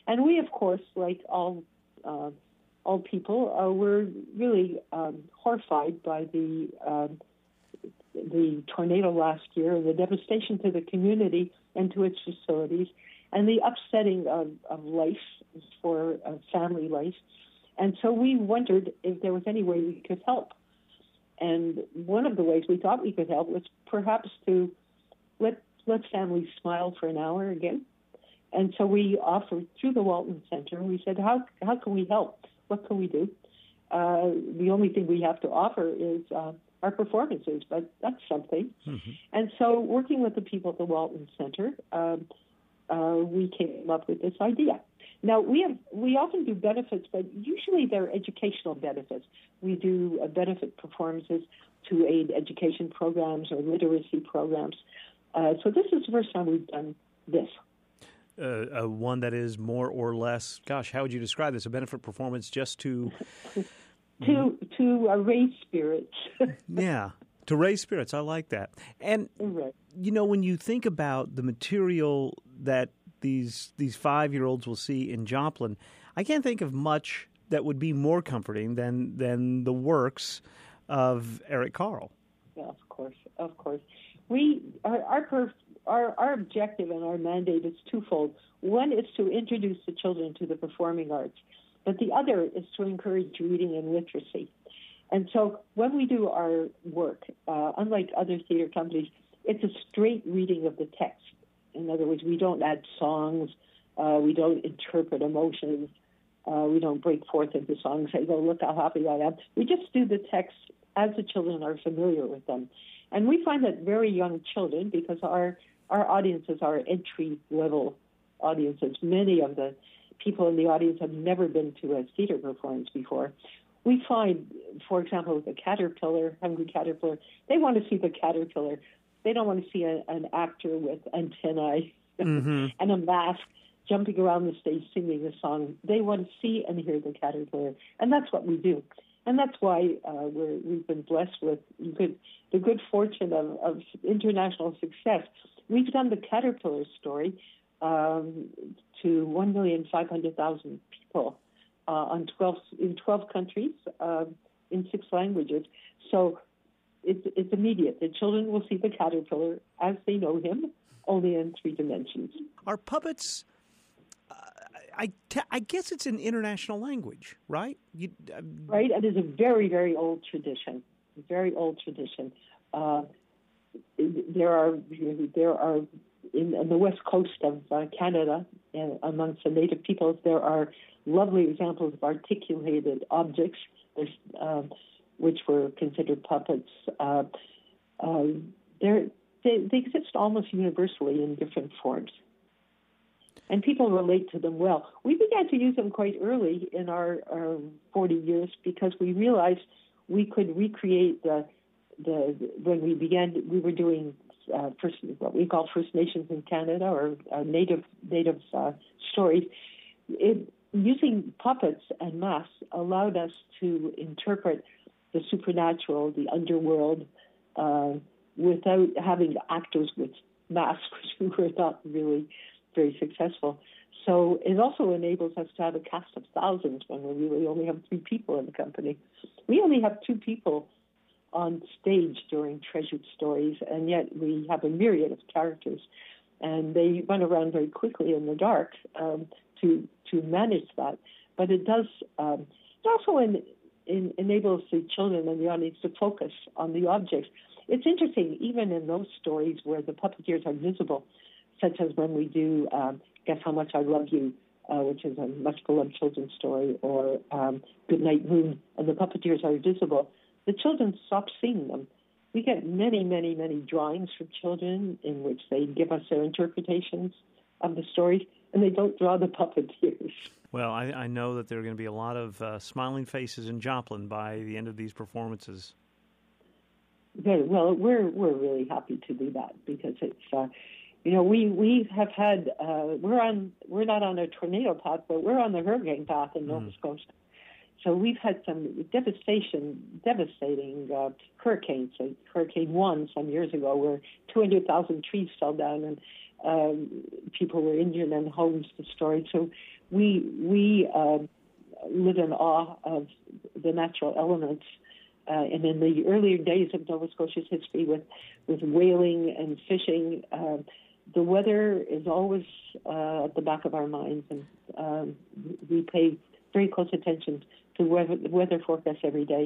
And we, of course, like all people, were really horrified by the tornado last year, and the devastation to the community and to its facilities, and the upsetting of life for family life. And so we wondered if there was any way we could help. And one of the ways we thought we could help was perhaps to let families smile for an hour again. And so we offered through the Walton Center, we said, how can we help? What can we do? The only thing we have to offer is our performances, but that's something. Mm-hmm. And so working with the people at the Walton Center, we came up with this idea. Now, we often do benefits, but usually they're educational benefits. We do benefit performances to aid education programs or literacy programs. So this is the first time we've done this. One that is more or less, gosh, how would you describe this? A benefit performance just to... to raise spirits. Yeah, to raise spirits. I like that. And, right. When you think about the material that these 5-year-olds will see in Joplin, I can't think of much that would be more comforting than the works of Eric Carle. Yeah, of course. Our objective and our mandate is twofold. One is to introduce the children to the performing arts, but the other is to encourage reading and literacy. And so when we do our work, unlike other theater companies, it's a straight reading of the text. In other words, we don't add songs, we don't interpret emotions, we don't break forth into songs and say, oh, look how happy I am. We just do the text as the children are familiar with them. And we find that very young children, because our audiences are entry-level audiences, many of the people in the audience have never been to a theater performance before. We find, for example, with the caterpillar, Hungry Caterpillar, they want to see the caterpillar. They don't want to see an actor with antennae and a mask jumping around the stage singing a song. They want to see and hear the caterpillar, and that's what we do. And that's why we've been blessed with the good fortune of international success. We've done the caterpillar story to 1,500,000 people in 12 countries in 6 languages. So it's immediate. The children will see the caterpillar as they know him, only in 3 dimensions. Are puppets... I guess it's an international language, right? Right. It is a very, very old tradition. Very old tradition. There are in the west coast of Canada, amongst the native peoples, there are lovely examples of articulated objects, which were considered puppets. They exist almost universally in different forms. And people relate to them well. We began to use them quite early in our 40 years because we realized we could recreate when we were doing what we call First Nations in Canada or native stories. Using puppets and masks allowed us to interpret the supernatural, the underworld, without having actors with masks, which were not really very successful. So it also enables us to have a cast of thousands when we really only have 3 people in the company. We only have 2 people on stage during Treasured Stories, and yet we have a myriad of characters, and they run around very quickly in the dark to manage that. But it does it also enables the children and the audience to focus on the objects. It's interesting, even in those stories where the puppeteers are visible, such as when we do Guess How Much I Love You, which is a much-beloved children's story, or Good Night Moon, and the puppeteers are visible, the children stop seeing them. We get many, many, many drawings from children in which they give us their interpretations of the stories, and they don't draw the puppeteers. Well, I know that there are going to be a lot of smiling faces in Joplin by the end of these performances. Good. Well, we're really happy to do that because it's... we have had, we're not on a tornado path, but we're on the hurricane path in Nova Scotia. So we've had some devastating hurricanes. Like Hurricane 1 some years ago, where 200,000 trees fell down, and people were injured and homes destroyed. So we live in awe of the natural elements. And in the earlier days of Nova Scotia's history with whaling and fishing, the weather is always at the back of our minds, and we pay very close attention to weather forecasts every day.